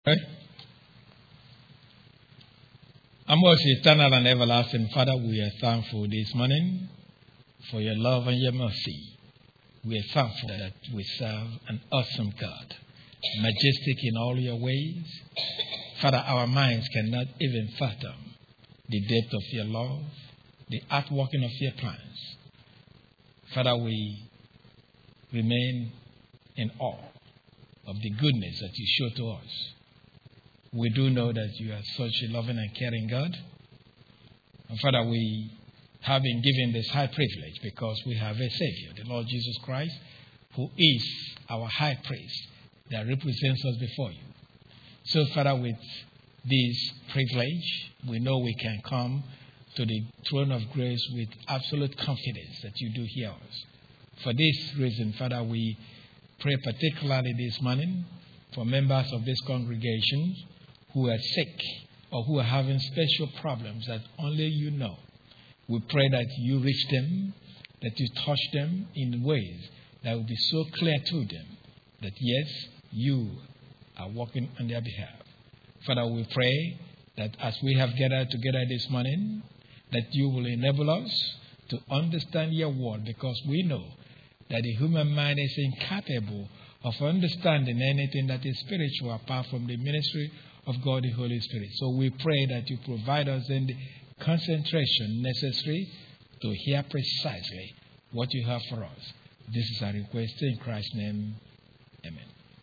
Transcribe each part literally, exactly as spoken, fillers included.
Our most eternal and everlasting Father, we are thankful this morning for your love and your mercy. We are thankful that we serve an awesome God, majestic in all your ways. Father, our minds cannot even fathom the depth of your love, the outworking of your plans. Father, we remain in awe of the goodness that you show to us. We do know that you are such a loving and caring God. And Father, we have been given this high privilege because we have a Savior, the Lord Jesus Christ, who is our high priest that represents us before you. So, Father, with this privilege, we know we can come to the throne of grace with absolute confidence that you do hear us. For this reason, Father, we pray particularly this morning for members of this congregation who are sick or who are having special problems that only you know. We pray that you reach them, that you touch them in ways that will be so clear to them that, yes, you are working on their behalf. Father, we pray that as we have gathered together this morning, that you will enable us to understand your word, because we know that the human mind is incapable of understanding anything that is spiritual apart from the ministry of God the Holy Spirit. So we pray that you provide us in the concentration necessary to hear precisely what you have for us. This is our request in Christ's name. Amen.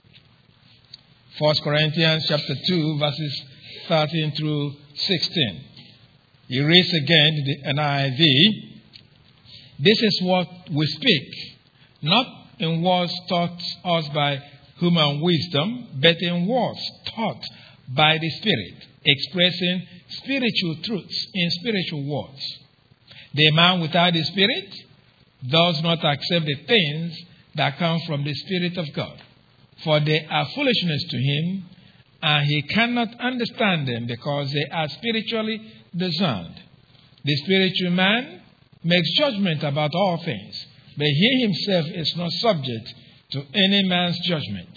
First Corinthians chapter two, verses thirteen through sixteen. You read again the N I V. This is what we speak, not in words taught us by human wisdom, but in words taught by the Spirit, expressing spiritual truths in spiritual words. The man without the Spirit does not accept the things that come from the Spirit of God, for they are foolishness to him, and he cannot understand them because they are spiritually discerned. The spiritual man makes judgment about all things, but he himself is not subject to any man's judgment.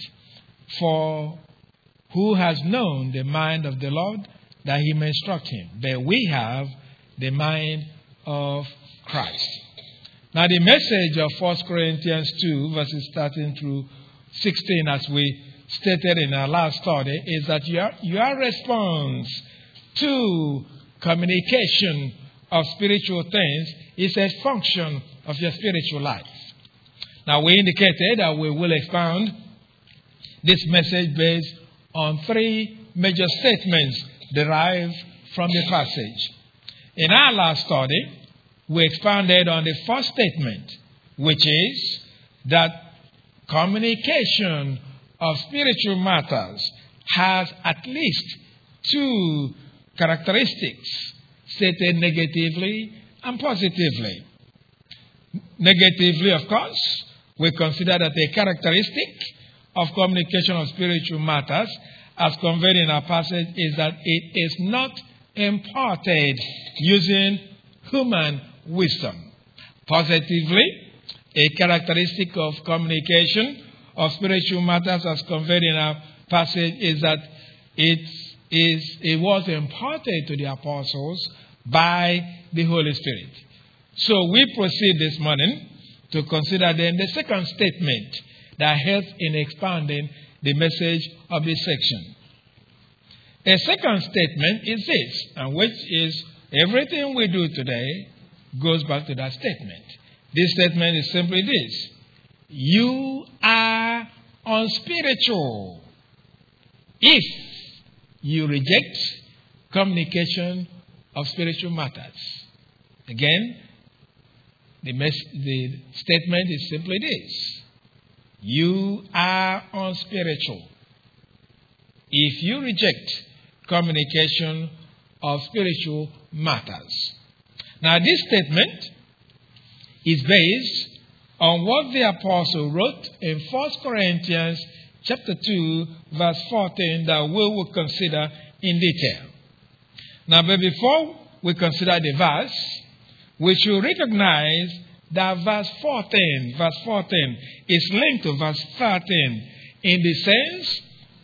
For who has known the mind of the Lord that he may instruct him? But we have the mind of Christ. Now the message of First Corinthians two, verses thirteen through sixteen, as we stated in our last study, is that your, your response to communication of spiritual things is a function of your spiritual life. Now we indicated that we will expound this message based on three major statements derived from the passage. In our last study, we expounded on the first statement, which is that communication of spiritual matters has at least two characteristics, stated negatively and positively. Negatively, of course, we consider that a characteristic of communication of spiritual matters, as conveyed in our passage, is that it is not imparted using human wisdom. Positively, a characteristic of communication of spiritual matters, as conveyed in our passage, is that it is it was imparted to the apostles by the Holy Spirit. So we proceed this morning to consider then the second statement that helps in expanding the message of this section. A second statement is this, and which is everything we do today goes back to that statement. This statement is simply this: you are unspiritual if you reject communication of spiritual matters. Again, the, mes- the statement is simply this: you are unspiritual if you reject communication of spiritual matters. Now, this statement is based on what the apostle wrote in First Corinthians chapter two, verse fourteen, that we will consider in detail. Now, but before we consider the verse, we should recognize that verse fourteen, verse fourteen is linked to verse thirteen in the sense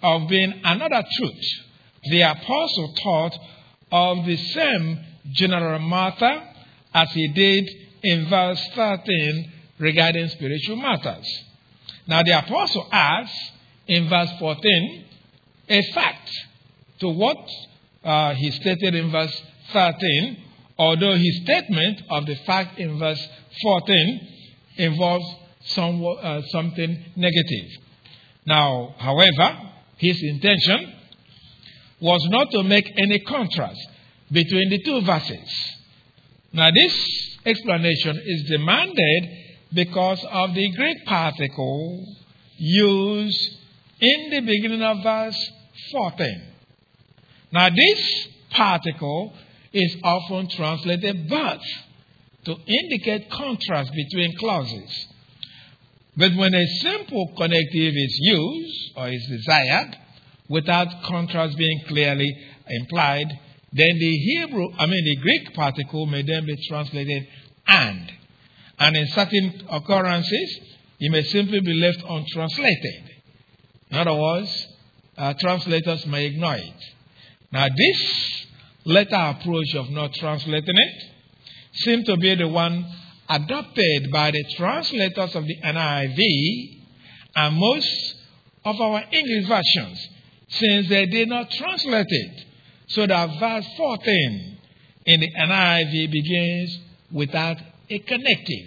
of being another truth, the apostle taught of the same general matter as he did in verse thirteen regarding spiritual matters. Now the apostle adds in verse fourteen a fact to what uh, he stated in verse thirteen, although his statement of the fact in verse fourteen involves some, uh, something negative. Now, however, his intention was not to make any contrast between the two verses. Now, this explanation is demanded because of the Greek particle used in the beginning of verse fourteen. Now, this particle is often translated but to indicate contrast between clauses. But when a simple connective is used or is desired without contrast being clearly implied, then the Hebrew, I mean the Greek particle may then be translated and. And in certain occurrences, it may simply be left untranslated. In other words, uh, translators may ignore it. Now this latter approach of not translating it seems to be the one adopted by the translators of the N I V and most of our English versions, since they did not translate it, so that verse fourteen in the N I V begins without a connective.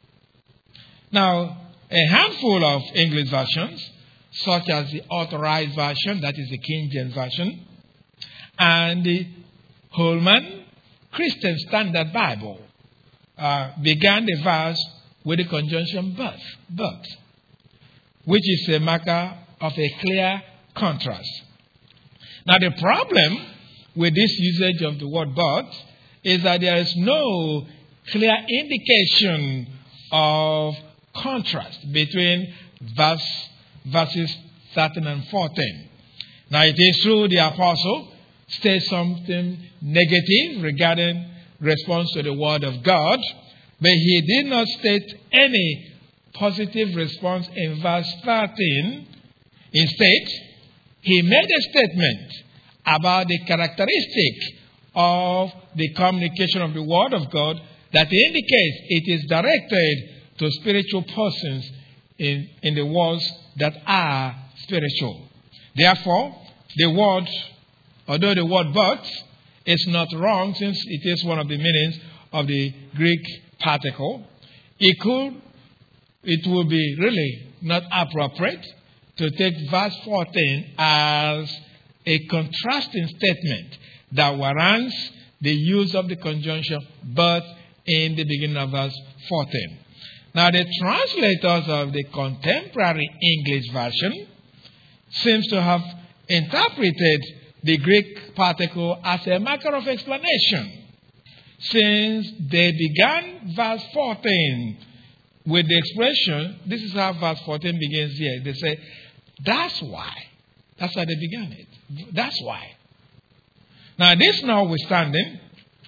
Now, a handful of English versions, such as the Authorized Version, that is the King James Version, and the Holman Christian Standard Bible, uh, began the verse with the conjunction but, but, which is a marker of a clear contrast. Now, the problem with this usage of the word but is that there is no clear indication of contrast between verse, verses thirteen and fourteen. Now, it is true the apostle states something negative regarding response to the word of God, but he did not state any positive response in verse thirteen. Instead, he made a statement about the characteristic of the communication of the word of God that indicates it is directed to spiritual persons in, in the worlds that are spiritual. Therefore, the word, although the word but is not wrong since it is one of the meanings of the Greek particle, it could, it would be really not appropriate to take verse fourteen as a contrasting statement that warrants the use of the conjunction but in the beginning of verse fourteen. Now, the translators of the contemporary English version seems to have interpreted the Greek particle as a marker of explanation, since they began verse fourteen with the expression, this is how verse fourteen begins here. They say, that's why. That's how they began it. That's why. Now, this notwithstanding,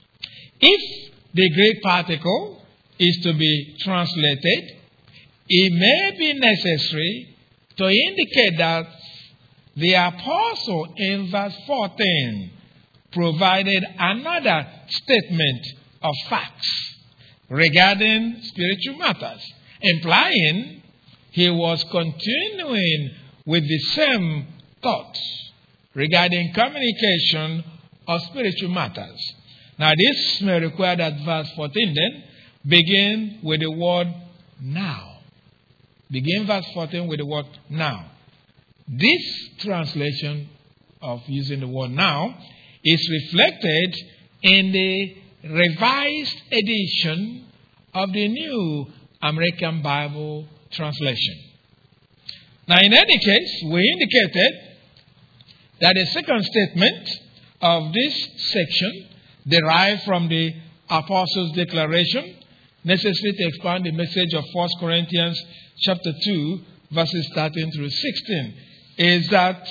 if the Greek particle is to be translated, it may be necessary to indicate that the apostle in verse fourteen provided another statement of facts regarding spiritual matters, implying he was continuing with the same thoughts regarding communication of spiritual matters. Now, this may require that verse fourteen then begin with the word now. Begin verse fourteen with the word now. This translation of using the word now is reflected in the Revised Edition of the New American Bible Translation. Now, in any case, we indicated that the second statement of this section derived from the Apostles' Declaration, necessary to expand the message of First Corinthians chapter two, verses thirteen through sixteen, is that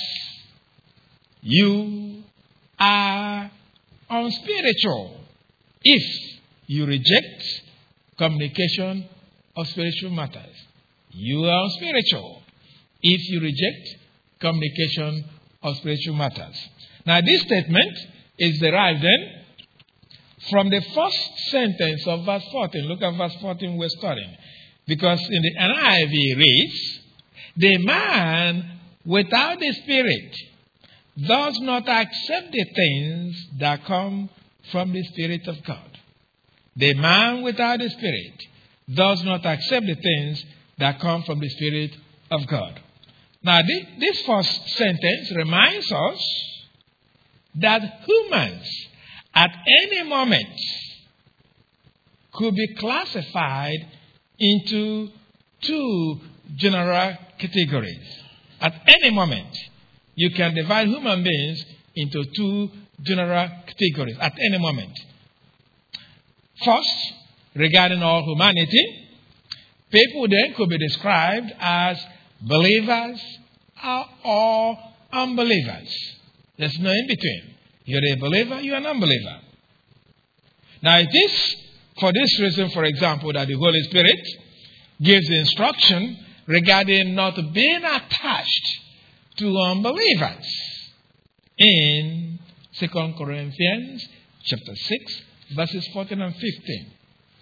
you are unspiritual if you reject communication of spiritual matters. You are unspiritual if you reject communication of spiritual matters. Now, this statement is derived then from the first sentence of verse fourteen. Look at verse fourteen we're studying. Because in the N I V reads, the man without the Spirit does not accept the things that come from the Spirit of God. The man without the Spirit does not accept the things that come from the Spirit of God. Now, this first sentence reminds us that humans at any moment could be classified into two general categories. At any moment, you can divide human beings into two general categories at any moment. First, regarding all humanity, people then could be described as believers or unbelievers. There's no in between. You're a believer, you're an unbeliever. Now, it is for this reason, for example, that the Holy Spirit gives instruction regarding not being attached to unbelievers in Second Corinthians chapter six, verses fourteen and fifteen.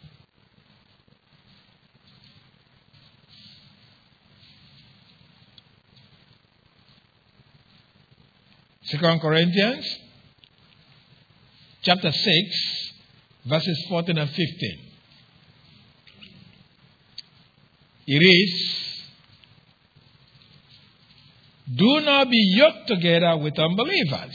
Second Corinthians chapter six, verses fourteen and fifteen. It reads, do not be yoked together with unbelievers.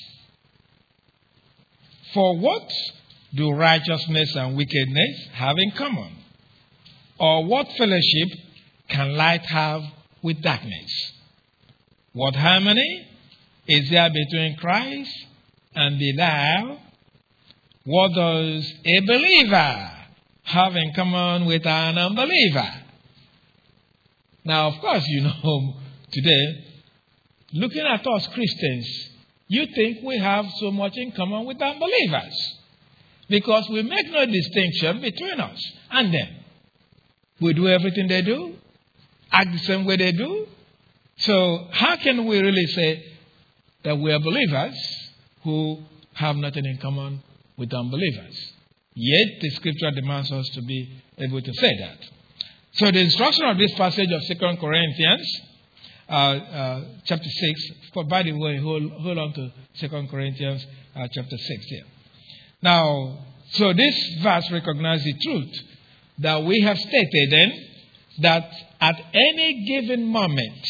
For what do righteousness and wickedness have in common? Or what fellowship can light have with darkness? What harmony is there between Christ and Belial? What does a believer have in common with an unbeliever? Now, of course, you know, today, looking at us Christians, you think we have so much in common with unbelievers because we make no distinction between us and them. We do everything they do, act the same way they do. So how can we really say that we are believers who have nothing in common with unbelievers? Yet the scripture demands us to be able to say that. So the instruction of this passage of Second Corinthians uh, uh, chapter six, by the way, hold, hold on to Second Corinthians uh, chapter six here. Now, so this verse recognizes the truth that we have stated then, that at any given moment,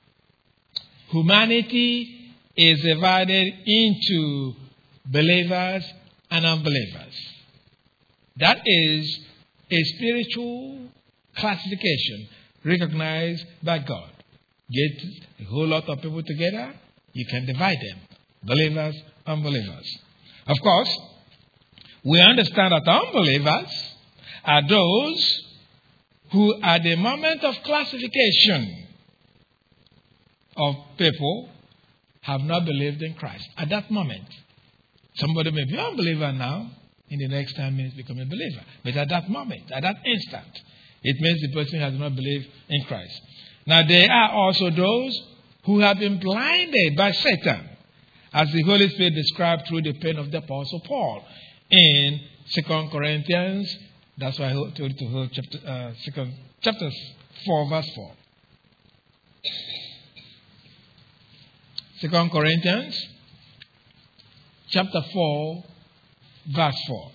humanity is divided into believers and unbelievers. That is a spiritual classification recognized by God. Get a whole lot of people together, you can divide them. Believers, unbelievers. Of course, we understand that unbelievers are those who at the moment of classification of people have not believed in Christ. At that moment, somebody may be an unbeliever now, in the next ten minutes become a believer. But at that moment, at that instant, it means the person has not believed in Christ. Now, there are also those who have been blinded by Satan, as the Holy Spirit described through the pen of the Apostle Paul in Second Corinthians. That's why I told you to hold chapter, uh, second, chapter four, verse four. Second Corinthians chapter four, verse four.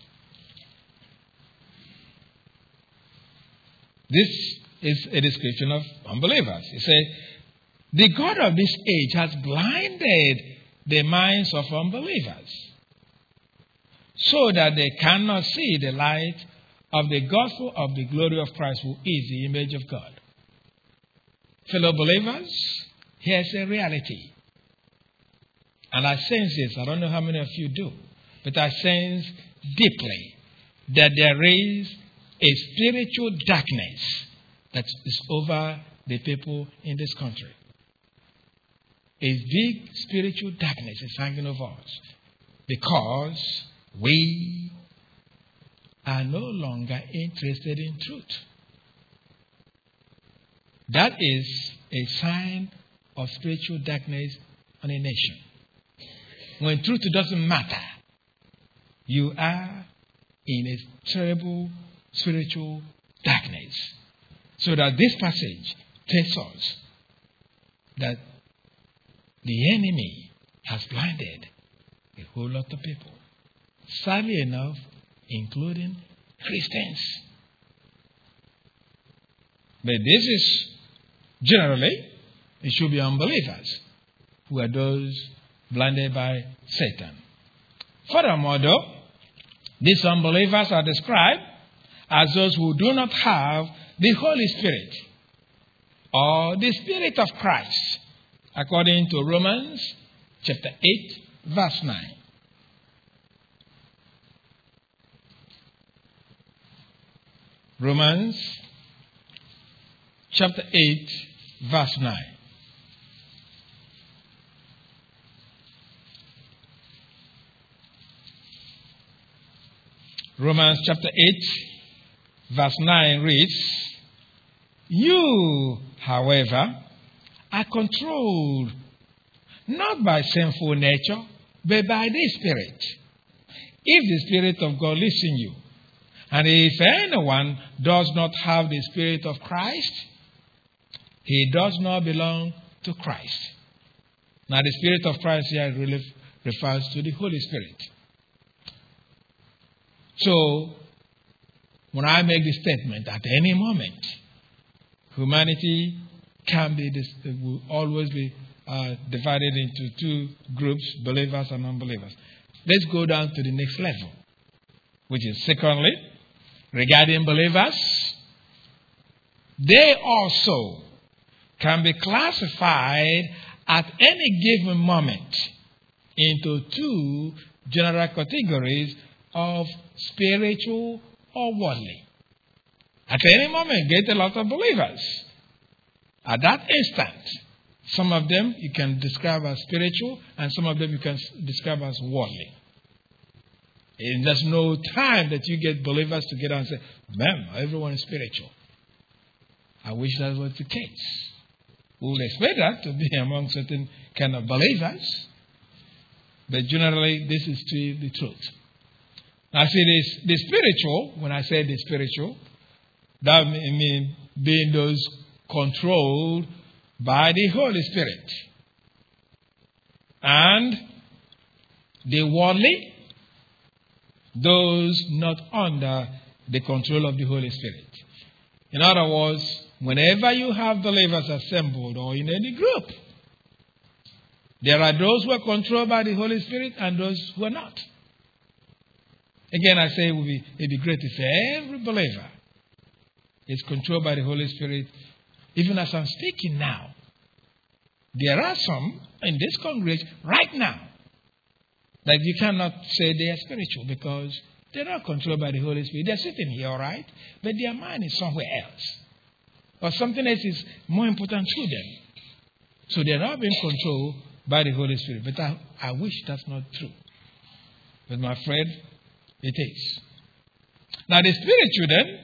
This is a description of unbelievers. He said, the God of this age has blinded the minds of unbelievers so that they cannot see the light of the gospel of the glory of Christ, who is the image of God. Fellow believers, here's a reality. And I sense this. I don't know how many of you do. But I sense deeply that there is a spiritual darkness that is over the people in this country. A big spiritual darkness is hanging over us because we are no longer interested in truth. That is a sign of spiritual darkness on a nation. When truth doesn't matter, you are in a terrible spiritual darkness. So that this passage tells us that the enemy has blinded a whole lot of people. Sadly enough, including Christians. But this is generally, it should be unbelievers who are those blinded by Satan. Furthermore, though, these unbelievers are described as those who do not have the Holy Spirit or the Spirit of Christ, according to Romans chapter eight, verse nine. Romans chapter eight, verse nine. Romans chapter eight, verse nine reads, "You, however, are controlled not by sinful nature, but by the Spirit, if the Spirit of God lives in you. And if anyone does not have the Spirit of Christ, he does not belong to Christ." Now, the Spirit of Christ here really refers to the Holy Spirit. So, when I make this statement, at any moment, humanity can be, will always be uh, divided into two groups, believers and unbelievers. Let's go down to the next level, which is secondly, regarding believers, they also can be classified at any given moment into two general categories of spiritual or worldly. At any moment, get a lot of believers. At that instant, some of them you can describe as spiritual, and some of them you can describe as worldly. And there's no time that you get believers together and say, "Man, everyone is spiritual." I wish that was the case. We would expect that to be among certain kind of believers. But generally, this is still the truth. Now, see, this, the spiritual, when I say the spiritual, that means being those controlled by the Holy Spirit. And the worldly, those not under the control of the Holy Spirit. In other words, whenever you have believers assembled or in any group, there are those who are controlled by the Holy Spirit and those who are not. Again, I say it would be, it'd be great if every believer is controlled by the Holy Spirit. Even as I'm speaking now, there are some in this congregation right now that you cannot say they are spiritual because they're not controlled by the Holy Spirit. They're sitting here, all right, but their mind is somewhere else. Or something else is more important to them. So they're not being controlled by the Holy Spirit. But I, I wish that's not true. But I'm afraid it is. Now the spiritual then,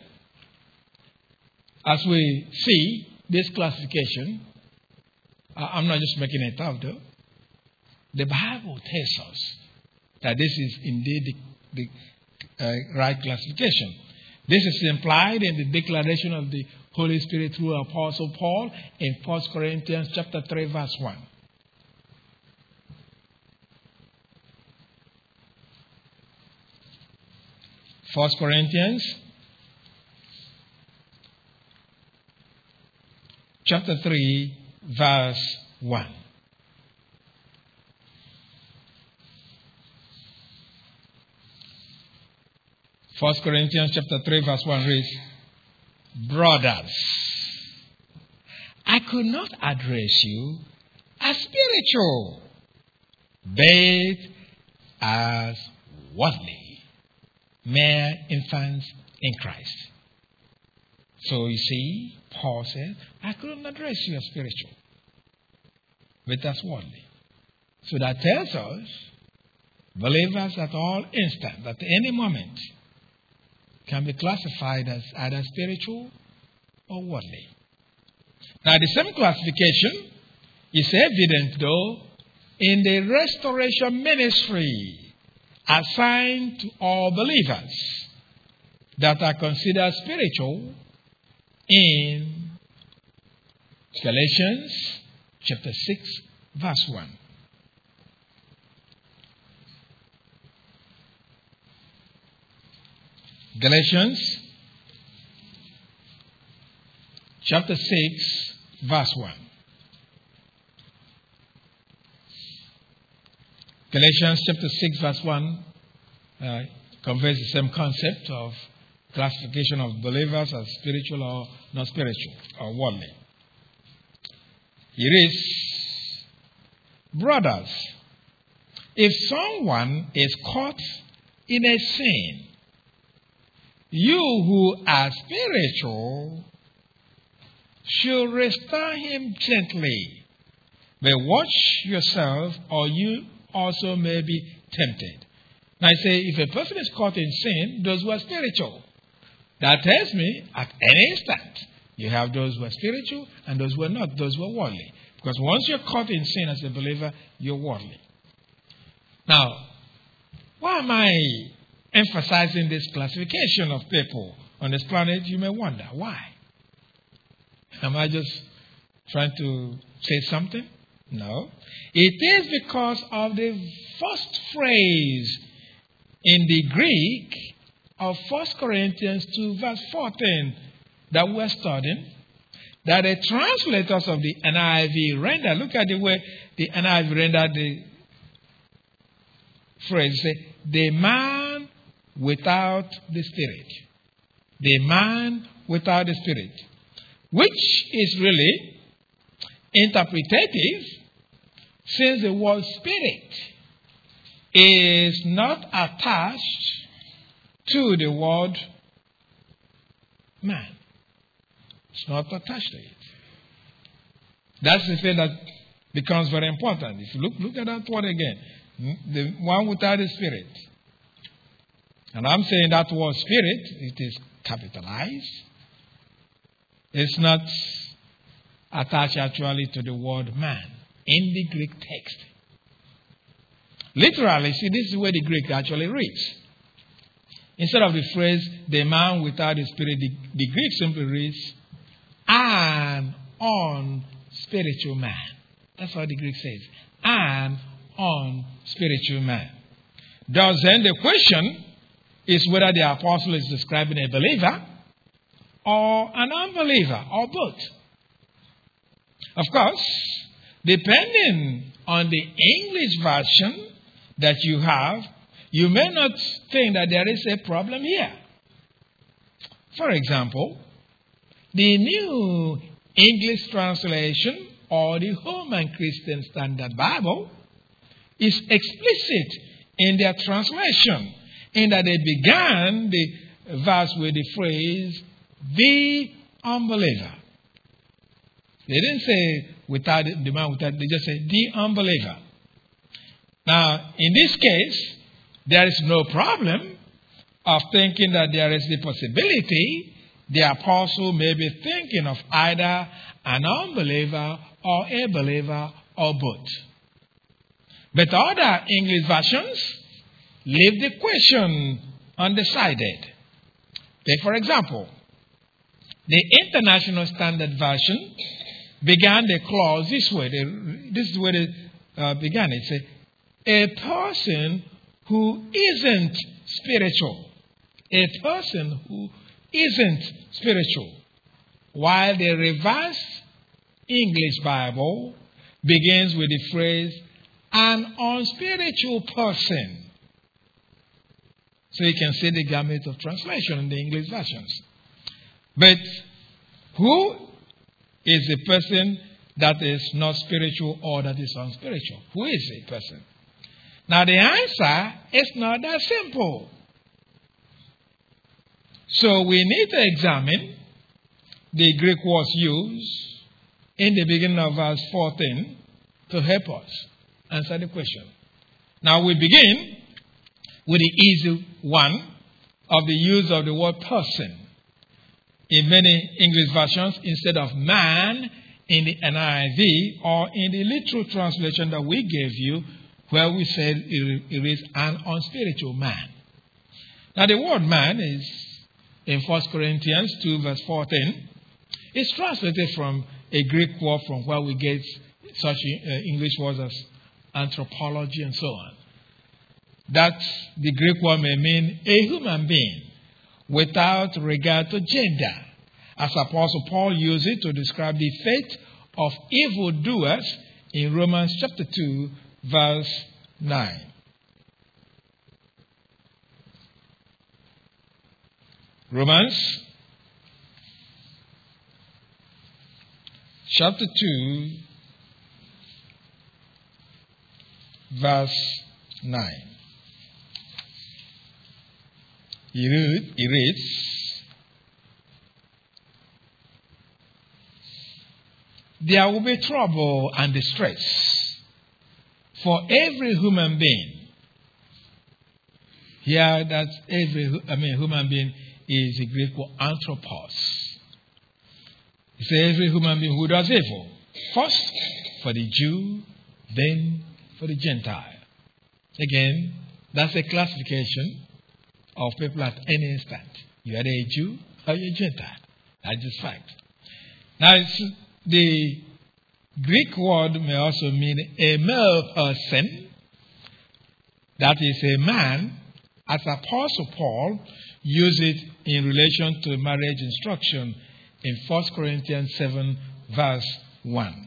as we see this classification, I'm not just making it up though. The Bible tells us that this is indeed the, the uh, right classification. This is implied in the declaration of the Holy Spirit through Apostle Paul in First Corinthians chapter three, verse one. First Corinthians chapter three, verse one. First Corinthians chapter three, verse one reads, "Brothers, I could not address you as spiritual, but as worldly, mere infants in Christ." So you see, Paul said, I couldn't address you as spiritual, but as worldly. So that tells us, believers at all instants, at any moment, can be classified as either spiritual or worldly. Now, the same classification It's evident, though, in the restoration ministry assigned to all believers that are considered spiritual in Galatians chapter six, verse one. Galatians chapter six, verse one. Galatians chapter six, verse one uh, conveys the same concept of classification of believers as spiritual or not spiritual or worldly. It is, brothers, if someone is caught in a sin, you who are spiritual should restore him gently. But watch yourself, or you also may be tempted. Now I say, if a person is caught in sin, those who are spiritual. That tells me, at any instant, you have those who are spiritual and those who are not, those who are worldly. Because once you're caught in sin as a believer, you're worldly. Now, why am I emphasizing this classification of people on this planet? You may wonder, why? Am I just trying to say something? No. It is because of the first phrase in the Greek of First Corinthians two, verse fourteen, that we're studying, that the translators of the N I V render. Look at the way the N I V rendered the phrase. Say, the man without the Spirit. The man without the Spirit. Which is really interpretative, since the word spirit is not attached to the word man. It's not attached to it. That's the thing that becomes very important. If you look, look at that word again. The one without the Spirit. And I'm saying that word Spirit, it is capitalized. It's not attached actually to the word man in the Greek text. Literally, see, this is where the Greek actually reads. Instead of the phrase, the man without the Spirit, the, the Greek simply reads, an unspiritual man. That's what the Greek says. An unspiritual man. Thus, then the question is whether the apostle is describing a believer or an unbeliever, or both. Of course, depending on the English version that you have, you may not think that there is a problem here. For example, the New English Translation or the Holman Christian Standard Bible is explicit in their translation, in that they began the verse with the phrase, the unbeliever. They didn't say without the man without, they just said the unbeliever. Now, in this case, there is no problem of thinking that there is the possibility the apostle may be thinking of either an unbeliever or a believer or both. But other English versions leave the question undecided. Take, for example, the International Standard Version began the clause this way. This is where it uh, began. It said, a person who isn't spiritual. A person who isn't spiritual. While the Revised English Bible begins with the phrase, an unspiritual person. So you can see the gamut of translation in the English versions. But who is the person that is not spiritual or that is unspiritual? Who is a person? Now the answer is not that simple. So we need to examine the Greek words used in the beginning of verse fourteen to help us answer the question. Now we begin with the easy one of the use of the word person. In many English versions, instead of man, in the N I V or in the literal translation that we gave you, where we said it is an unspiritual man. Now the word man is in First Corinthians two verse fourteen. It's translated from a Greek word from where we get such uh, English words as anthropology and so on. That the Greek word may mean a human being without regard to gender, as Apostle Paul used it to describe the fate of evildoers in Romans chapter two, verse nine. Romans chapter two, verse nine. He reads, there will be trouble and distress for every human being. Here, that's every, I mean, human being is the Greek word anthropos. He says every human being who does evil. First for the Jew, then for the Gentile. Again, that's a classification of people at any instant. You are a Jew or you're a Gentile. That's just fact. Now, it's, the Greek word may also mean a male person. That is a man, as Apostle Paul used it in relation to marriage instruction in First Corinthians seven, verse one.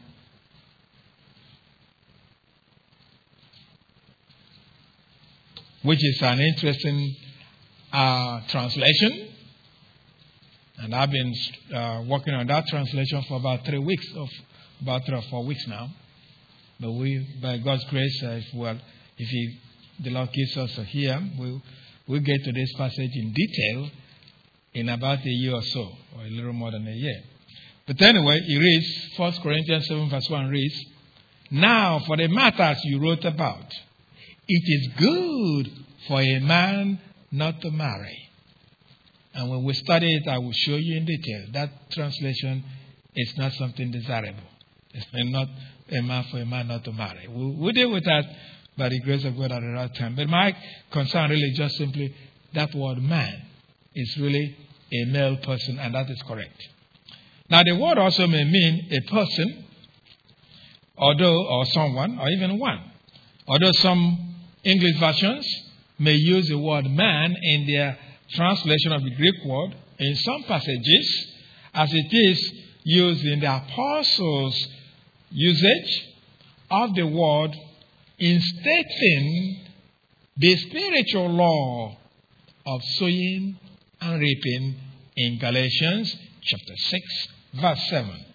Which is an interesting uh, translation. And I've been uh, working on that translation for about three weeks, of about three or four weeks now. But we, by God's grace, uh, if, well, if he, the Lord gives us a hear, we'll, we'll get to this passage in detail in about a year or so, or a little more than a year. But anyway, he reads, First Corinthians seven, verse one reads, now for the matters you wrote about, it is good for a man not to marry. And when we study it, I will show you in detail. That translation is not something desirable. It's not a man for a man not to marry. We'll, we'll deal with that by the grace of God at the right time. But my concern really is just simply that word man is really a male person, and that is correct. Now, the word also may mean a person, although, or someone, or even one. Although some English versions may use the word man in their translation of the Greek word, in some passages, as it is used in the apostles' usage of the word in stating the spiritual law of sowing and reaping in Galatians chapter six, verse seven.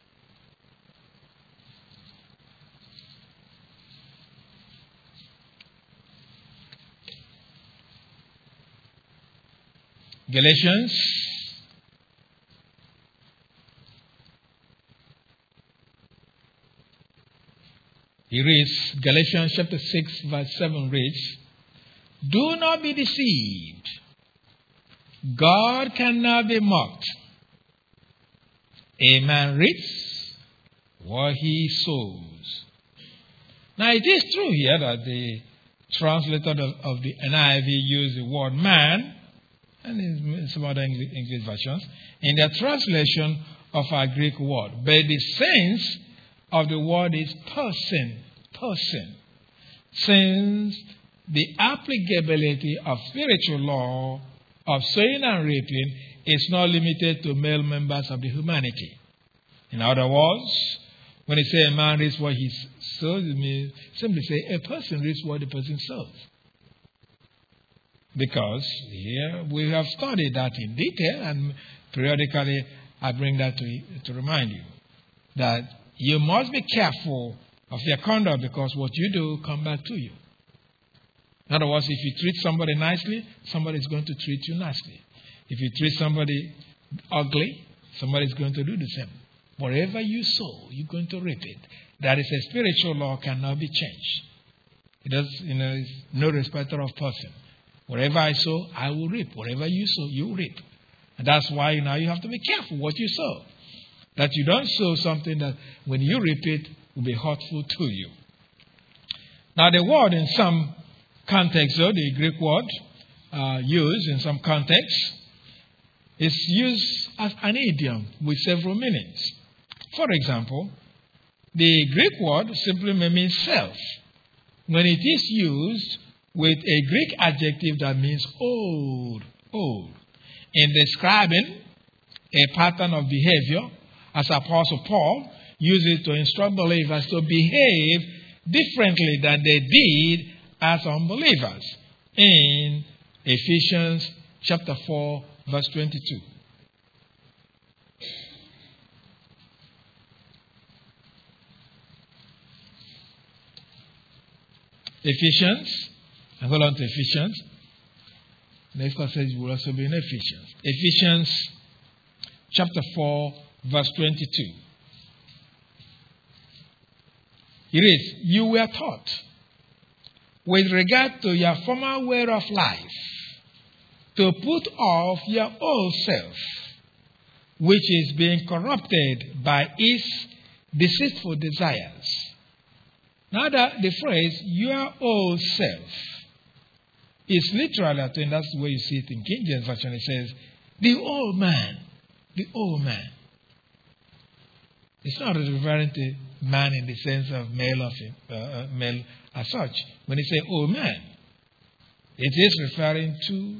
Galatians He reads, Galatians chapter six, verse seven reads, do not be deceived. God cannot be mocked. A man reaps what he sows. Now, it is true here that the translator of, of the N I V used the word man, and in some other English, English versions, in their translation of our Greek word. But the sense of the word is person, person. Since the applicability of spiritual law of sowing and reaping is not limited to male members of the humanity. In other words, when you say a man reaps what he sows, it means simply say a person reaps what the person sows. Because here we have studied that in detail, and periodically I bring that to, to remind you that you must be careful of your conduct, because what you do come back to you. In other words, if you treat somebody nicely, somebody is going to treat you nicely. If you treat somebody ugly, somebody is going to do the same. Whatever you sow, you're going to reap it. That is a spiritual law, cannot be changed. It does, you know, it's no respecter of person. Whatever I sow, I will reap. Whatever you sow, you reap. And that's why now you have to be careful what you sow. That you don't sow something that when you reap it will be hurtful to you. Now the word in some contexts, though, the Greek word uh, used in some contexts, is used as an idiom with several meanings. For example, the Greek word simply means self. When it is used with a Greek adjective that means old, old, in describing a pattern of behavior, as Apostle Paul uses to instruct believers to behave differently than they did as unbelievers in Ephesians chapter four, verse twenty-two. Ephesians, I hold on to Ephesians. Next passage will also be in Ephesians. Ephesians chapter four, verse twenty-two. It is, you were taught with regard to your former way of life to put off your old self, which is being corrupted by its deceitful desires. Now that the phrase, your old self, is literally, I think that's the way you see it in King James Version. It says, the old man, the old man. It's not referring to man in the sense of male of uh, male as such. When it says old man, it is referring to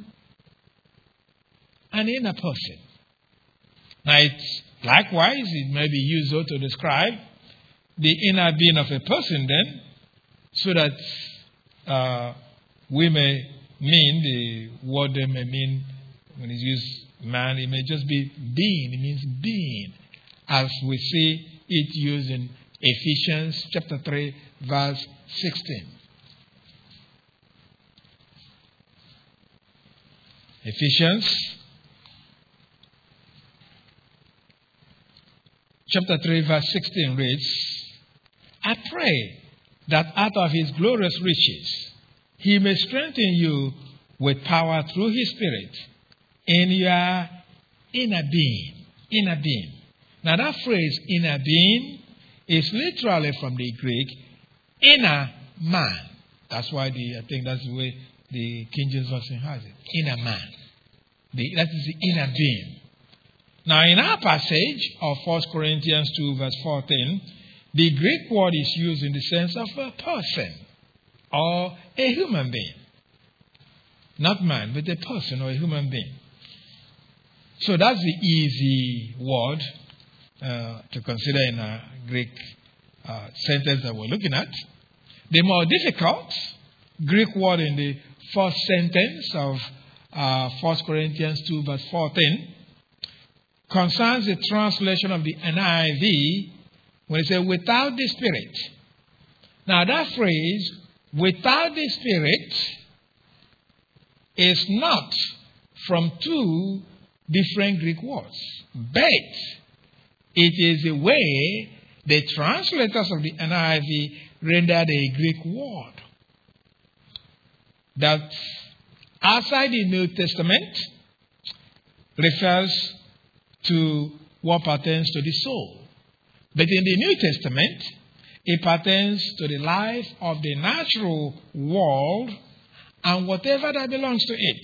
an inner person. Now, it's likewise, it may be used to describe the inner being of a person then, so that uh, we may mean, the word they may mean, when it's used man, it may just be being, it means being, as we see it used in Ephesians chapter three, verse sixteen. Ephesians chapter three, verse sixteen reads, I pray that out of his glorious riches he may strengthen you with power through his Spirit in your inner being. Inner being. Now that phrase, inner being, is literally from the Greek, inner man. That's why the I think that's the way the King James Version has it. Inner man. The, that is the inner being. Now in our passage of First Corinthians two, verse fourteen, the Greek word is used in the sense of a person or a human being. Not man, but a person or a human being. So that's the easy word uh, to consider in a Greek uh, sentence that we're looking at. The more difficult Greek word in the first sentence of uh, First Corinthians two, verse fourteen, concerns the translation of the N I V when it says, without the Spirit. Now that phrase, without the Spirit, is not from two different Greek words, but it is the way the translators of the N I V rendered a Greek word that outside the New Testament refers to what pertains to the soul. But in the New Testament, it pertains to the life of the natural world and whatever that belongs to it.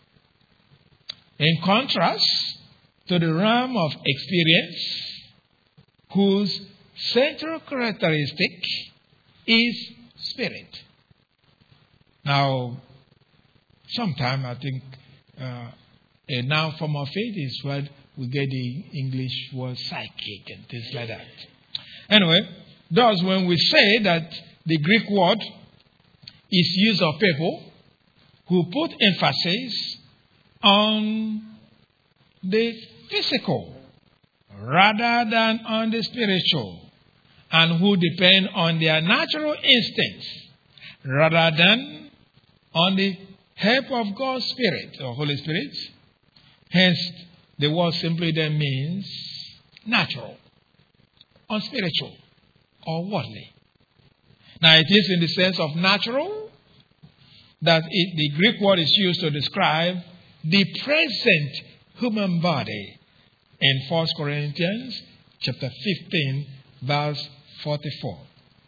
In contrast to the realm of experience, whose central characteristic is spirit. Now, sometimes I think uh, a noun form of it is what we get the English word psychic and things like that. Anyway, thus when we say that the Greek word is used of people who put emphasis on the physical rather than on the spiritual, and who depend on their natural instincts rather than on the help of God's Spirit or Holy Spirit. Hence, the word simply then means natural, unspiritual, or worldly. Now, it is in the sense of natural that it, the Greek word is used to describe the present human body in First Corinthians chapter fifteen, verse forty-four.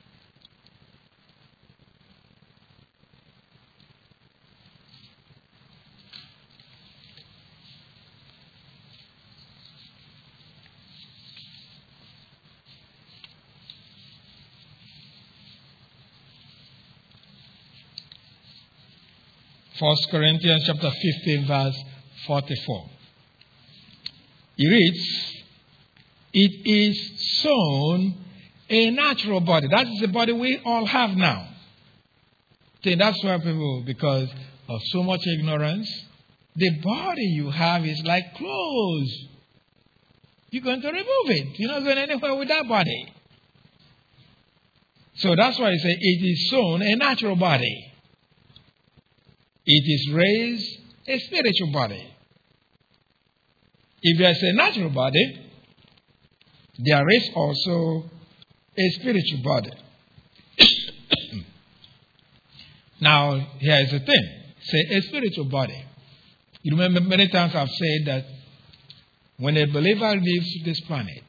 First Corinthians chapter fifteen, verse forty-four. He reads, "It is sown a natural body." That is the body we all have now. See, that's why people, because of so much ignorance, the body you have is like clothes. You're going to remove it. You're not going anywhere with that body. So that's why I say it is sown a natural body. It is raised a spiritual body. If there's a natural body, there is also a spiritual body. Now, here is the thing. Say a spiritual body. You remember many times I've said that when a believer leaves this planet,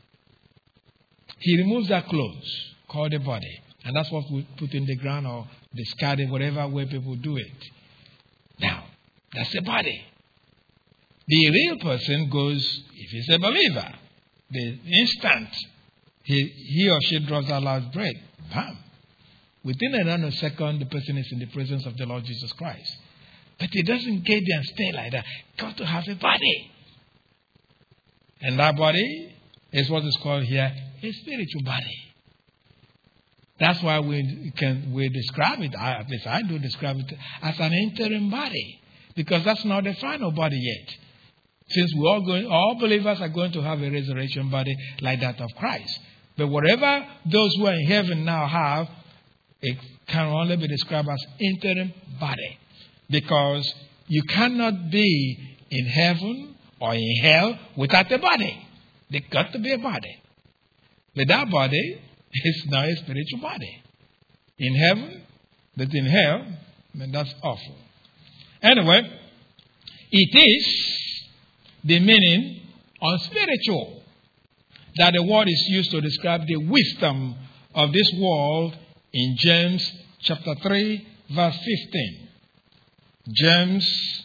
he removes that clothes called the body. And that's what we put in the ground or discard it, whatever way people do it. Now, that's the body. The real person goes, if he's a believer, the instant he, he or she draws out loud breath, bam. Within a nanosecond, the person is in the presence of the Lord Jesus Christ. But it doesn't get there and stay like that. Got to have a body. And that body is what is called here a spiritual body. That's why we can we describe it, at least I do describe it, as an interim body. Because that's not the final body yet. Since we all going, all believers are going to have a resurrection body like that of Christ. But whatever those who are in heaven now have, it can only be described as interim body. Because you cannot be in heaven or in hell without a body. There's got to be a body. But that body is now a spiritual body. In heaven, but in hell, I mean, that's awful. Anyway, it is the meaning of spiritual that the word is used to describe the wisdom of this world in James chapter three, verse fifteen. James,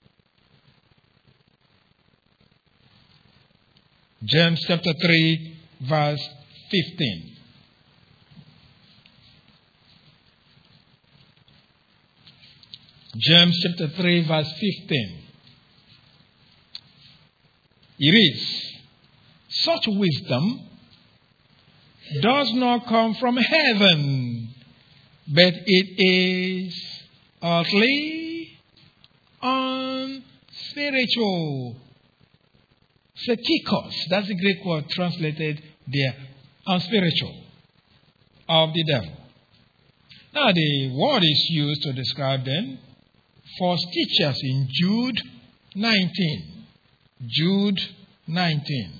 James chapter three, verse fifteen. James chapter three, verse fifteen. It reads, "Such wisdom does not come from heaven, but it is earthly, unspiritual." Psychikos, that's the Greek word translated there, unspiritual, of the devil. Now the word is used to describe them. False teachers in Jude nineteen. Jude nineteen.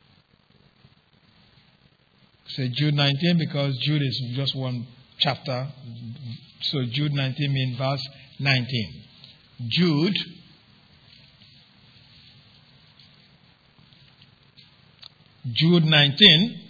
Say Jude nineteen because Jude is just one chapter. So Jude nineteen means verse nineteen. Jude Jude nineteen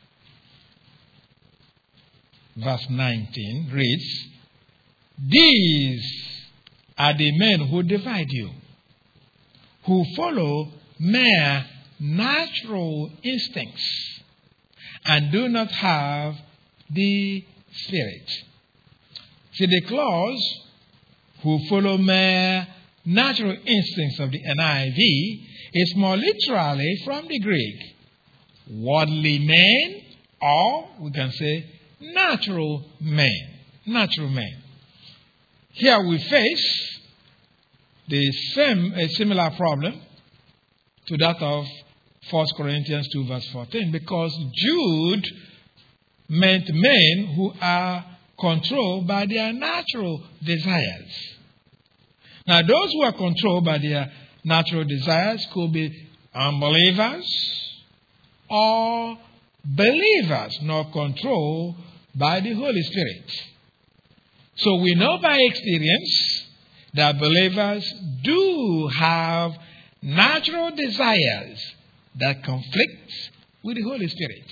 verse nineteen reads, "These are the men who divide you, who follow mere natural instincts and do not have the Spirit." See, the clause, "who follow mere natural instincts" of the N I V is more literally from the Greek, worldly men, or we can say natural men. Natural men. Here we face the same, a similar problem to that of First Corinthians two verse fourteen, because Jude meant men who are controlled by their natural desires. Now, those who are controlled by their natural desires could be unbelievers or believers not controlled by the Holy Spirit. So we know by experience that believers do have natural desires that conflict with the Holy Spirit.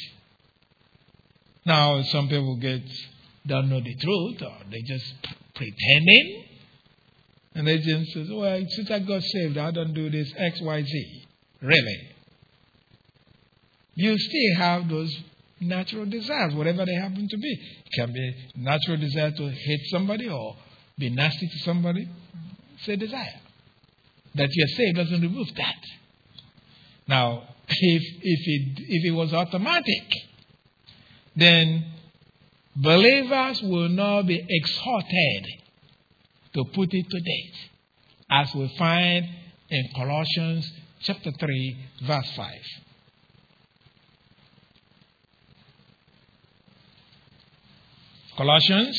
Now, some people get don't know the truth, or they just pretending, and they just say, well, since I got saved, I don't do this X, Y, Z. Really? You still have those natural desires, whatever they happen to be. It can be natural desire to hate somebody or be nasty to somebody. It's a desire. That you're saved doesn't remove that. Now, if if it if it was automatic, then believers will not be exhorted to put it to death, as we find in Colossians chapter three, verse five. Colossians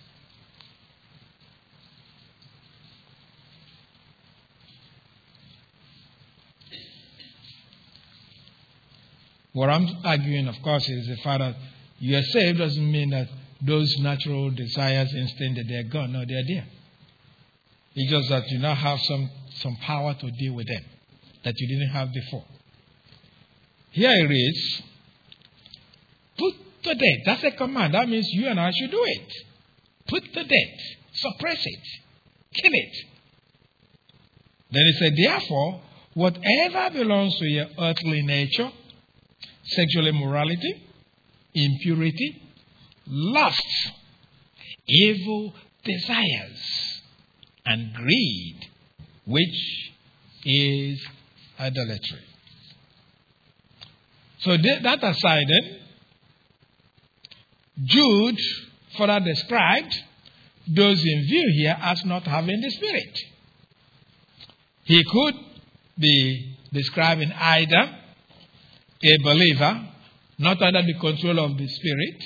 What I'm arguing, of course, is the fact that you are saved doesn't mean that those natural desires, instinct, that they're gone. No, they're there. It's just that you now have some, some power to deal with them that you didn't have before. Here it is. Put to death. That's a command. That means you and I should do it. Put to death. Suppress it. Kill it. Then it said, therefore, whatever belongs to your earthly nature, sexual immorality, impurity, lust, evil desires, and greed, which is idolatry. So that aside, then, Jude further described those in view here as not having the Spirit. He could be describing either a believer not under the control of the Spirit,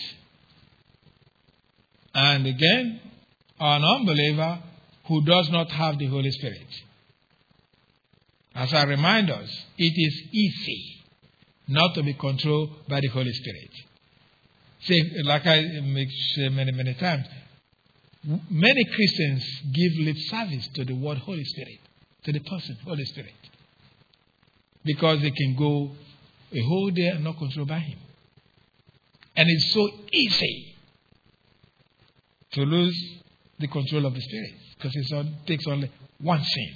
and again, an unbeliever who does not have the Holy Spirit. As I remind us, it is easy not to be controlled by the Holy Spirit. See, like I say many, many times, many Christians give lip service to the word Holy Spirit, to the person Holy Spirit, because they can go a whole day and not controlled by Him. And it's so easy to lose the control of the Spirit, because it takes only one sin.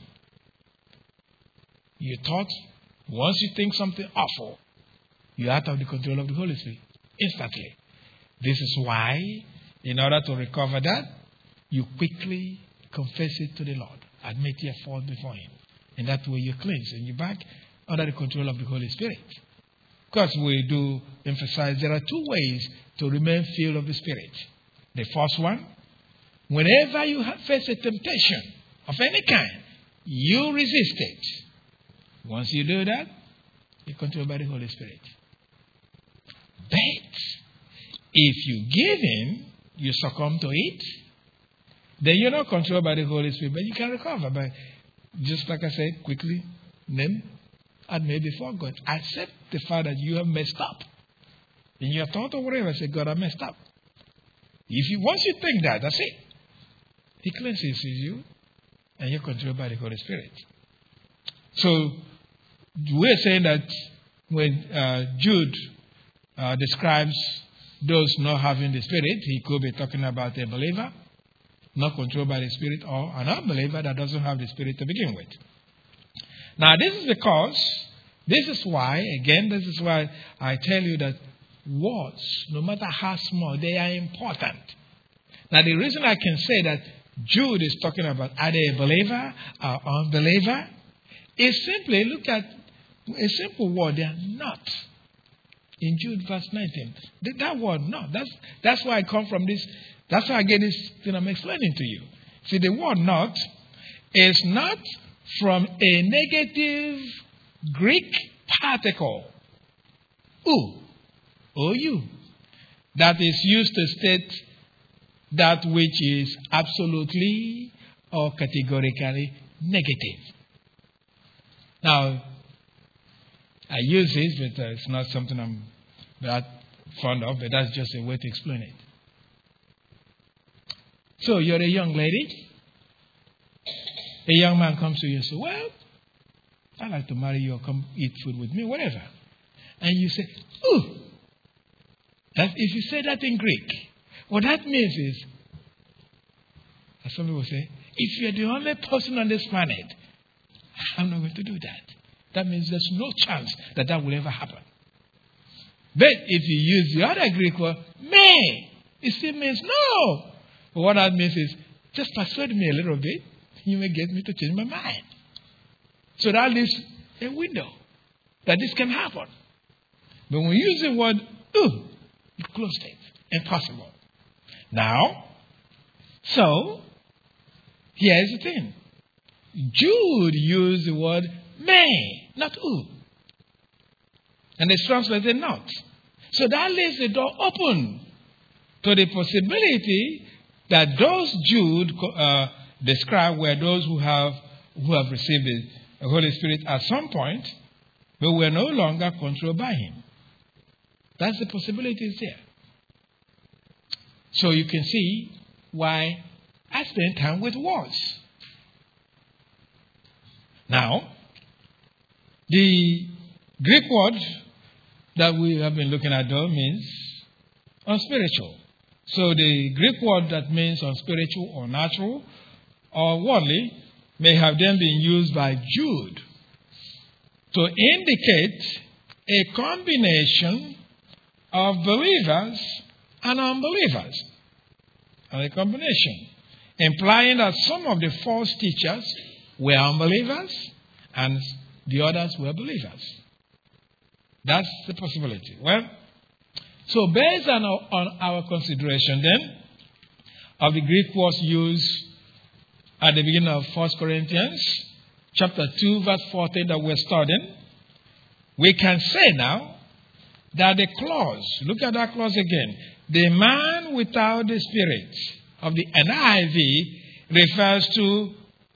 You thought, once you think something awful, you're out of the control of the Holy Spirit instantly. This is why, in order to recover that, you quickly confess it to the Lord. Admit your fault before Him. And that way you're cleansed and you're back under the control of the Holy Spirit. Because we do emphasize there are two ways to remain filled of the Spirit. The first one, whenever you face a temptation of any kind, you resist it. Once you do that, you're controlled by the Holy Spirit. But if you give in, you succumb to it, then you're not controlled by the Holy Spirit, but you can recover by, just like I said, quickly name, admit before God. Accept the fact that you have messed up. In your thought or whatever, say, God, I messed up. If you once you think that, that's it. He cleanses you, and you're controlled by the Holy Spirit. So we're saying that when uh, Jude uh, describes those not having the Spirit, he could be talking about a believer not controlled by the Spirit, or an unbeliever that doesn't have the Spirit to begin with. Now, this is because, this is why, again, this is why I tell you that words, no matter how small, they are important. Now, the reason I can say that Jude is talking about either a believer or unbeliever is simply, look at a simple word there, not. In Jude verse nineteen. That word, not. That's, that's where I come from this. That's why I get this thing I'm explaining to you. See, the word not is not from a negative Greek particle, u, or you, that is used to state that which is absolutely or categorically negative. Now, I use this, but uh, it's not something I'm that fond of, but that's just a way to explain it. So, you're a young lady. A young man comes to you and says, well, I'd like to marry you or come eat food with me, whatever. and you say, ooh. That, if you say that in Greek, what that means is, as some people say, if you're the only person on this planet, I'm not going to do that. That means there's no chance that that will ever happen. But if you use the other Greek word, me, it still means no. But what that means is, just persuade me a little bit, you may get me to change my mind. So that leaves a window that this can happen. But when we use the word, ooh, it closed it. Impossible. Now, so, here's the thing. Jude used the word may, not ooh. And it's translated not. So that leaves the door open to the possibility that those Jude uh, described were those who have who have received the Holy Spirit at some point, but were no longer controlled by Him. That's the possibility is there. So you can see why I spend time with words. Now, the Greek word that we have been looking at though means unspiritual. So the Greek word that means unspiritual or natural or worldly may have then been used by Jude to indicate a combination of believers and unbelievers. A combination, implying that some of the false teachers were unbelievers and the others were believers. That's the possibility. Well, so based on our, on our consideration then of the Greek words used at the beginning of First Corinthians chapter two verse fourteen that we're studying, we can say now that the clause, look at that clause again, the man without the Spirit of the N I V refers to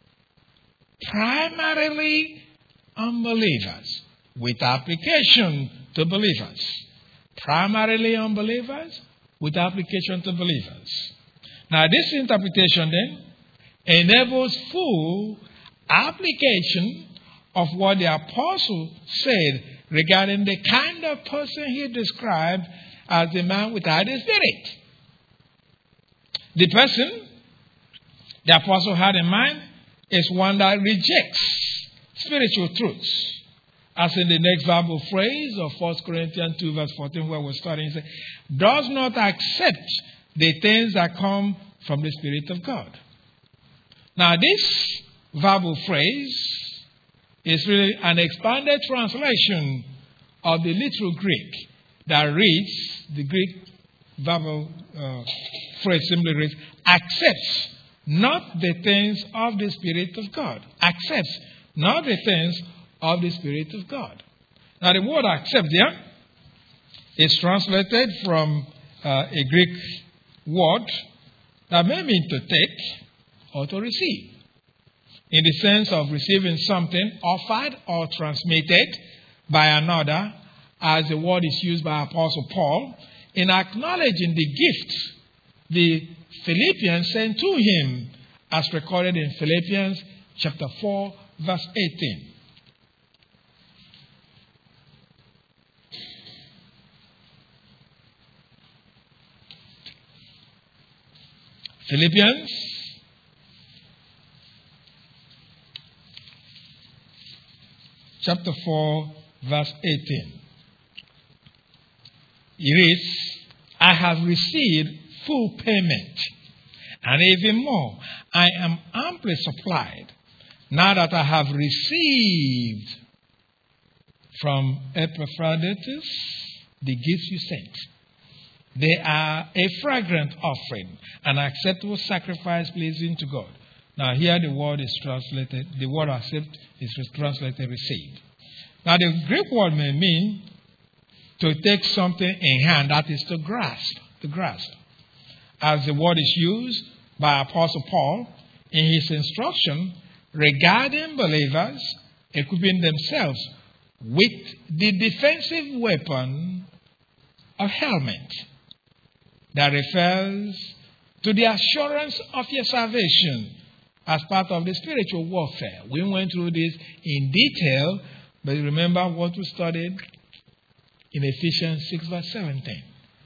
primarily unbelievers with application to believers. Primarily unbelievers with application to believers. Now this interpretation then enables full application of what the apostle said regarding the kind of person he described as the man without the Spirit. The person the apostle had in mind is one that rejects spiritual truths. As in the next Bible phrase of First Corinthians two verse fourteen where we're studying, it says, does not accept the things that come from the Spirit of God. Now this verbal phrase is really an expanded translation of the literal Greek that reads, the Greek verbal uh, phrase simply reads, accepts not the things of the Spirit of God. Accepts not the things of the Spirit of God. Now the word accept there is translated from uh, a Greek word that may mean to take or to receive, in the sense of receiving something offered or transmitted by another, as the word is used by Apostle Paul in acknowledging the gift the Philippians sent to him, as recorded in Philippians chapter four, verse eighteen. Philippians chapter four, verse eighteen. It reads, I have received full payment, and even more, I am amply supplied, now that I have received from Epaphroditus the gifts you sent. They are a fragrant offering, an acceptable sacrifice pleasing to God. Now here the word is translated, the word accept is translated received. Now the Greek word may mean to take something in hand, that is to grasp, to grasp. As the word is used by Apostle Paul in his instruction regarding believers equipping themselves with the defensive weapon of helmet that refers to the assurance of your salvation as part of the spiritual warfare. We went through this in detail, but remember what we studied in Ephesians six verse seventeen.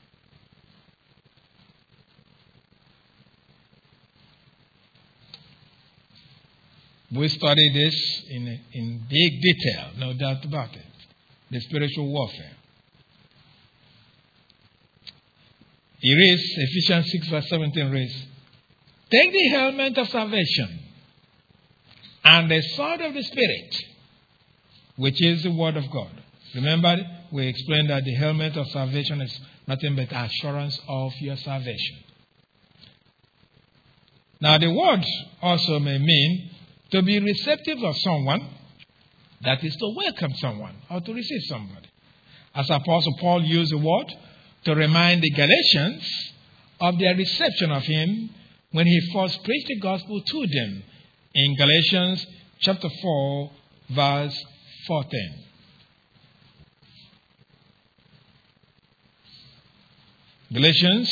We study this in, in big detail, no doubt about it. The spiritual warfare. It reads, Ephesians six verse seventeen reads, take the helmet of salvation and the sword of the Spirit, which is the word of God. Remember, we explained that the helmet of salvation is nothing but assurance of your salvation. Now, the word also may mean to be receptive of someone, that is to welcome someone or to receive somebody. As Apostle Paul used the word to remind the Galatians of their reception of him when he first preached the gospel to them in Galatians chapter four, verse fourteen. Galatians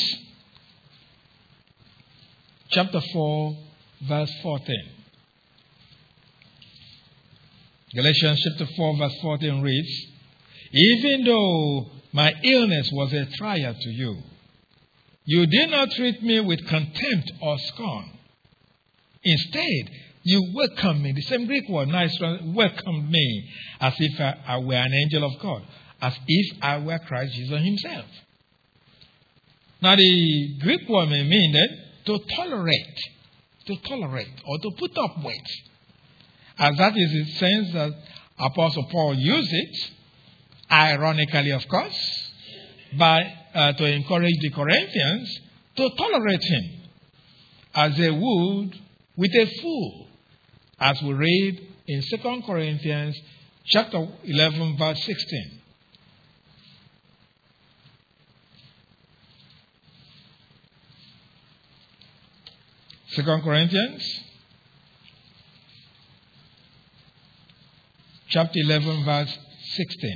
chapter four, verse fourteen. Galatians chapter four, verse fourteen reads, even though my illness was a trial to you, you did not treat me with contempt or scorn. Instead, you welcomed me. The same Greek word, nice, welcomed me as if I, I were an angel of God, as if I were Christ Jesus himself. Now, the Greek word may mean that to tolerate, to tolerate, or to put up with. As that is the sense that Apostle Paul used it, ironically, of course, by uh, to encourage the Corinthians to tolerate him, as they would with a fool, as we read in Second Corinthians chapter eleven, verse sixteen. Second Corinthians chapter eleven, verse sixteen.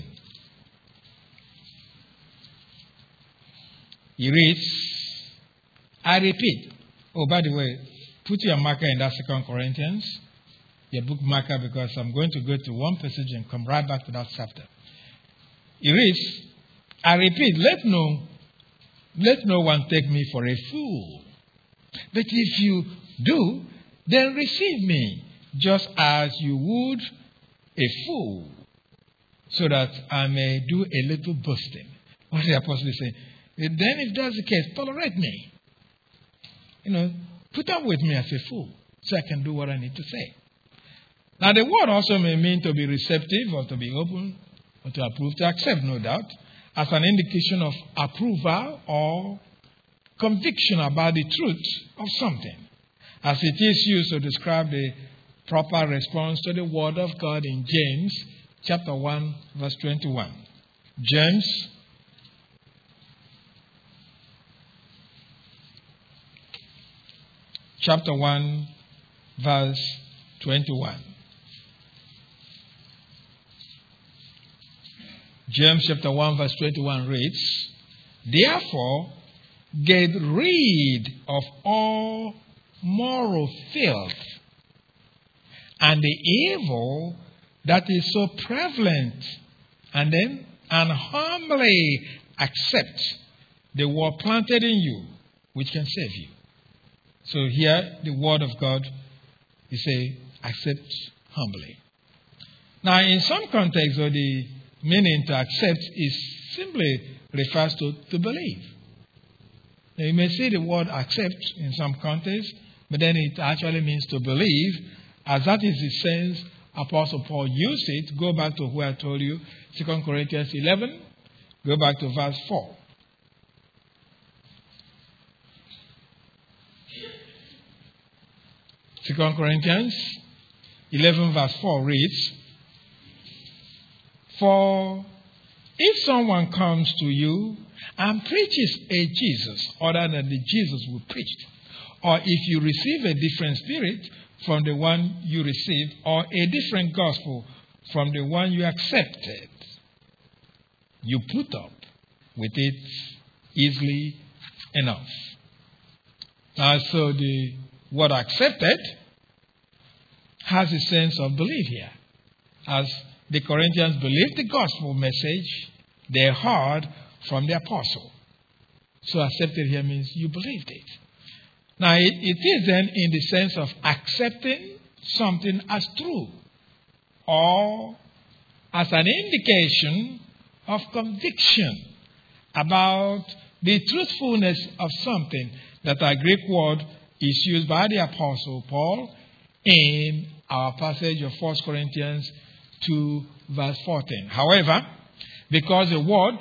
He reads, I repeat. Oh, by the way, put your marker in that Second Corinthians, your book marker, because I'm going to go to one passage and come right back to that chapter. He reads, I repeat, let no, let no one take me for a fool. But if you do, then receive me, just as you would a fool, so that I may do a little boasting. What the apostle is saying, then if that's the case, tolerate me. You know, put up with me as a fool, so I can do what I need to say. Now, the word also may mean to be receptive or to be open or to approve, to accept, no doubt, as an indication of approval or conviction about the truth of something, as it is used to describe the proper response to the word of God in James chapter one, verse twenty-one. James chapter one, verse twenty-one. James chapter one, verse twenty-one reads, therefore, get rid of all moral filth and the evil that is so prevalent, and then and humbly accept the word planted in you, which can save you. So here, the word of God, you say, accept humbly. Now, in some contexts, or the meaning to accept is simply refers to to believe. Now, you may see the word accept in some contexts, but then it actually means to believe, as that is the sense Apostle Paul used it. Go back to where I told you, Second Corinthians eleven, go back to verse four. Second Corinthians eleven, verse four reads, for if someone comes to you and preaches a Jesus other than the Jesus we preached, or if you receive a different spirit from the one you received, or a different gospel from the one you accepted, you put up with it easily enough. Now, so the word accepted has a sense of belief here. As the Corinthians believed the gospel message they heard from the apostle. So accepted here means you believed it. Now, it, it is then in the sense of accepting something as true or as an indication of conviction about the truthfulness of something. That our Greek word is used by the Apostle Paul in our passage of First Corinthians two, verse fourteen. However, because the word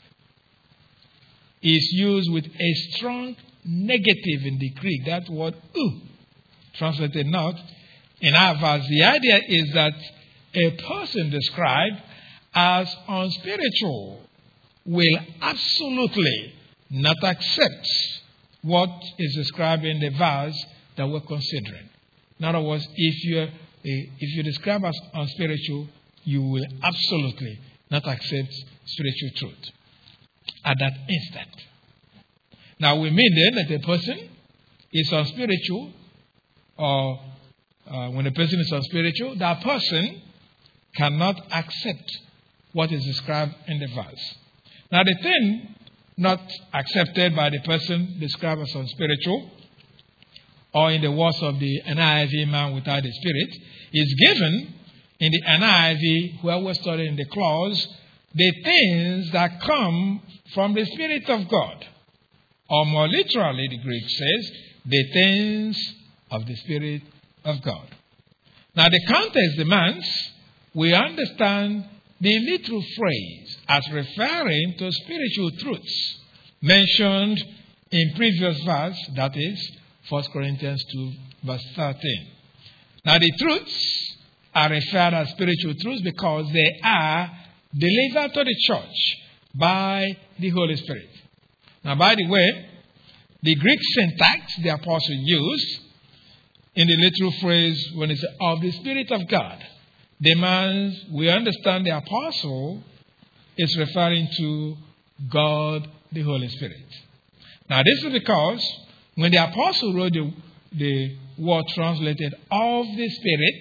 is used with a strong negative in the Greek, that word, "u," translated not, in our verse, the idea is that a person described as unspiritual will absolutely not accept what is described in the verse that we're considering. In other words, if you're if you describe as unspiritual, you will absolutely not accept spiritual truth at that instant. Now, we mean then that a person is unspiritual, or uh, when a person is unspiritual, that person cannot accept what is described in the verse. Now, the thing not accepted by the person described as unspiritual, or in the words of the N I V, man without the spirit, is given in the N I V, where we're studying the clause, the things that come from the Spirit of God. Or more literally, the Greek says, the things of the Spirit of God. Now, the context demands we understand the literal phrase as referring to spiritual truths mentioned in previous verse, that is, First Corinthians two, verse thirteen. Now, the truths are referred as spiritual truths because they are delivered to the church by the Holy Spirit. Now, by the way, the Greek syntax the apostle used in the literal phrase when it's of the Spirit of God demands we understand the apostle is referring to God, the Holy Spirit. Now, this is because when the apostle wrote the, the word translated of the Spirit,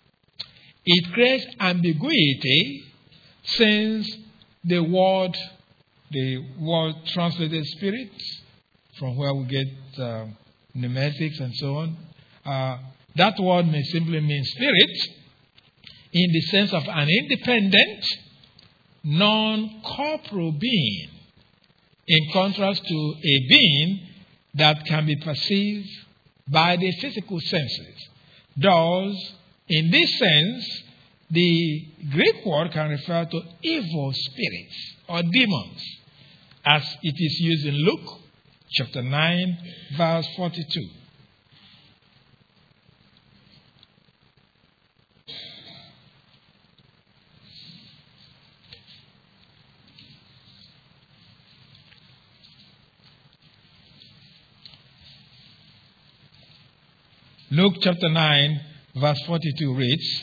it creates ambiguity since the word, the word translated Spirit, from where we get uh, pneumatics and so on, uh, that word may simply mean spirit in the sense of an independent, non-corporeal being, in contrast to a being that can be perceived by the physical senses. Thus, in this sense, the Greek word can refer to evil spirits or demons, as it is used in Luke chapter nine, verse forty-two. Luke chapter nine, verse forty-two reads,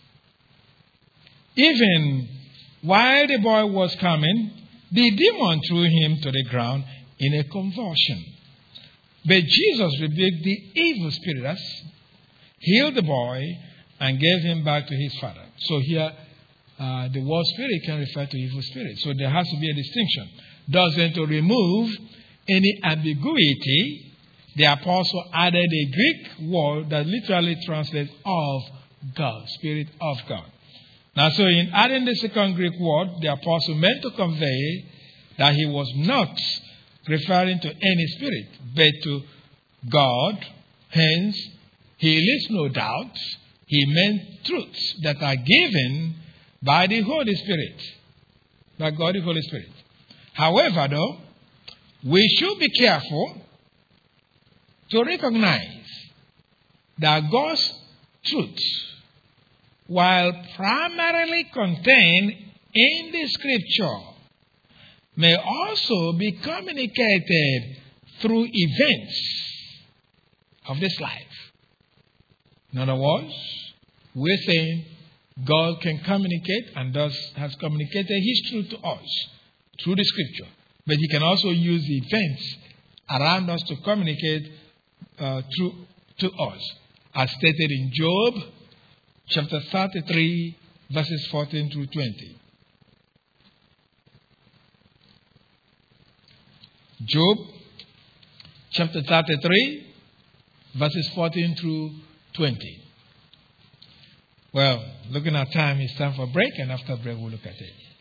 "Even while the boy was coming, the demon threw him to the ground in a convulsion. But Jesus rebuked the evil spirit, healed the boy, and gave him back to his father." So here, uh, the word spirit can refer to evil spirit. So there has to be a distinction. Thus, then, to remove any ambiguity, the apostle added a Greek word that literally translates of God, Spirit of God. Now, so in adding the second Greek word, the apostle meant to convey that he was not referring to any spirit, but to God. Hence, he leaves no doubt he meant truths that are given by the Holy Spirit, by God the Holy Spirit. However, though, we should be careful to recognize that God's truth, while primarily contained in the Scripture, may also be communicated through events of this life. In other words, we're saying God can communicate and thus has communicated His truth to us through the Scripture. But He can also use the events around us to communicate uh, through to us, as stated in Job chapter thirty-three, verses fourteen through twenty. Job chapter thirty-three, verses fourteen through twenty. Well, looking at time, it's time for a break, and after break, we'll look at it.